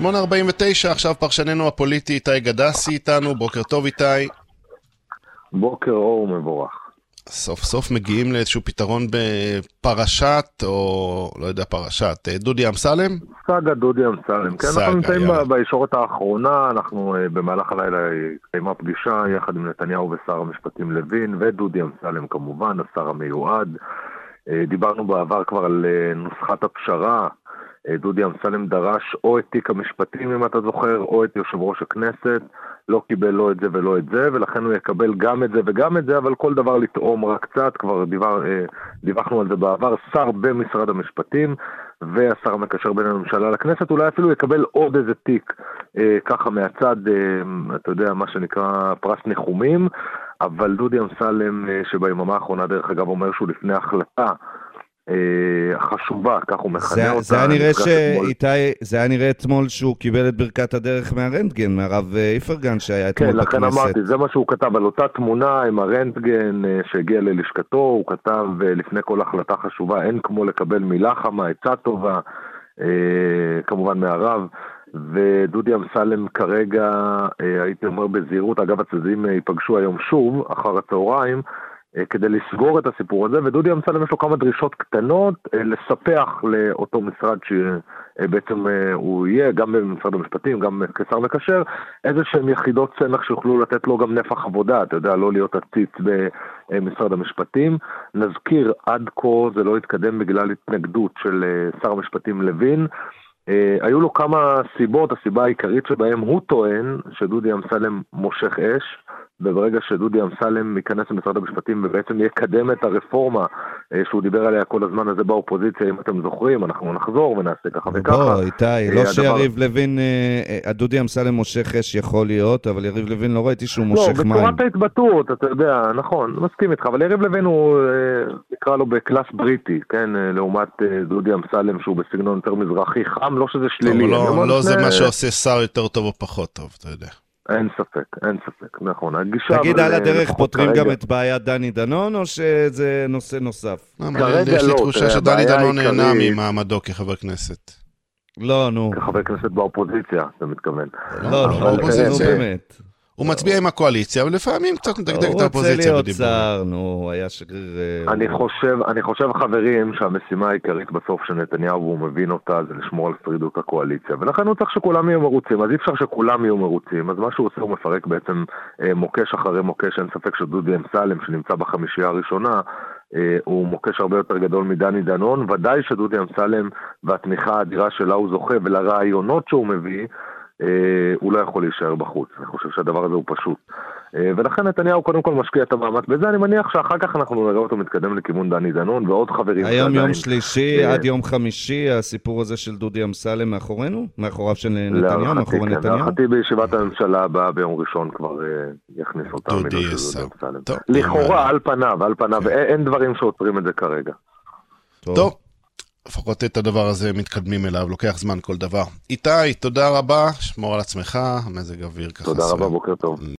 8:49, עכשיו פרשננו הפוליטי איתי גדסי איתנו, בוקר טוב איתי. בוקר אור מבורך. סוף סוף מגיעים לאיזשהו פתרון בפרשת, או לא יודע פרשת, דודי אמסלם? סגה דודי אמסלם, כן, אנחנו נמצאים בישורת האחרונה, אנחנו במהלך הלילה התקיימה פגישה יחד עם נתניהו ושר המשפטים לוין, ודודי אמסלם כמובן, השר המיועד. דיברנו בעבר כבר על נוסחת הפשרה, דודי אמסלם דרש או את תיק המשפטים אם אתה זוכר, או את יושב ראש הכנסת, לא קיבל לא את זה ולא את זה, ולכן הוא יקבל גם את זה וגם את זה, אבל כל דבר לטעום רק קצת, כבר דיווחנו על זה בעבר, שר במשרד המשפטים, והשר המקשר בין הממשלה לכנסת, אולי אפילו יקבל עוד איזה תיק, ככה מהצד, אתה יודע, מה שנקרא פרס ניחומים, אבל דודי אמסלם, שביממה האחרונה דרך אגב אומר שהוא לפני החלטה, חשובה, כך הוא מכנה אותה. זה היה נראה אתמול שהוא קיבל את ברכת הדרך מהרנטגן, מהרב איפרגן שהיה אתמול בכנסת. כן, לכן אמרתי, זה מה שהוא כתב על אותה תמונה עם הרנטגן שהגיע ללשכתו, הוא כתב לפני כל החלטה חשובה, אין כמו לקבל מילה חמה, עצה טובה, כמובן מהרב, ודודי אמסלם כרגע, הייתי אומר בזהירות, אגב הצדדים ייפגשו היום שוב, אחר הצהריים, כדי לסגור את הסיפור הזה, ודודי אמסלם יש לו כמה דרישות קטנות לספח לאותו משרד שבעצם הוא יהיה, גם במשרד המשפטים, גם כשר מקשר, איזה שהם יחידות צמח שיוכלו לתת לו גם נפח עבודה, אתה יודע, לא להיות עציץ במשרד המשפטים. נזכיר, עד כה זה לא התקדם בגלל התנגדות של שר המשפטים לוין, היו לו כמה סיבות, הסיבה העיקרית שבהם הוא טוען שדודי אמסלם מושך אש, וברגע שדודי אמסלם ייכנס למשרד המשפטים ובעצם יקדם את הרפורמה שהוא דיבר עליה כל הזמן הזה באופוזיציה, אם אתם זוכרים, אנחנו נחזור ונעשה ככה וככה. בוא, איתי, לא שיריב לוין, דודי אמסלם מושך אש יכול להיות, אבל יריב לוין לא ראיתי שהוא מושך מים. לא, בצורת ההתבטאות, אתה יודע, נכון, מסכים איתך, אבל יריב לוין הוא, נקרא לו בקלאס בריטי, כן, לעומת דודי אמסלם שהוא בסגנון יותר מזרחי חם, לא שזה שלילי. לא זה מה שעושה שר יותר טוב או פחות טוב, אתה יודע. אין ספק, נכון. תגיד על הדרך פותרים גם את בעיית דני דנון, או שזה נושא נוסף? יש לי תחושה שדני דנון נהנה ממעמדו כחבר כנסת. לא, נו. כחבר כנסת באופוזיציה, אתה מתכוון. לא, באמת. הוא מצביע עם הקואליציה, ולפעמים קצת מדגדג את האופוזיציה. הוא רוצה להיות שר, נו, היה שגריר... אני חושב, חברים, שהמשימה העיקרית בסוף של נתניהו, והוא מבין אותה, זה לשמור על שרידות הקואליציה, ולכן הוא צריך שכולם יהיו מרוצים, אז אי אפשר שכולם יהיו מרוצים, אז מה שהוא עושה הוא מפרק בעצם מוקש אחרי מוקש, אין ספק שדודי אמסלם, שנמצא בחמישייה הראשונה, הוא מוקש הרבה יותר גדול מדני דנון, ודאי שדודי אמסלם והתמיכה האדירה שלה הוא זוכה, ולרעיונות שהוא מביא, הוא לא יכול להישאר בחוץ. אני חושב שהדבר הזה הוא פשוט. ולכן נתניהו קודם כל משקיע את המאמץ בזה, אני מניח שאחר כך אנחנו נראה אותו מתקדם לכיוון דני דנון ועוד חברים. היום יום שלישי עד יום חמישי, הסיפור הזה של דודי אמסלם מאחורינו? מאחוריו של נתניהו? מאחורי נתניהו? להערכתי בישיבת הממשלה הבאה ביום ראשון כבר יכניס אותם. דודי אמסלם. לכאורה, על פניו, אין דברים שעוצרים את זה כרגע. טוב. לפחות את הדבר הזה מתקדמים אליו, לוקח זמן כל דבר. איתי, תודה רבה, שמור על עצמך, מזג אוויר ככה. תודה רבה, בוקר טוב.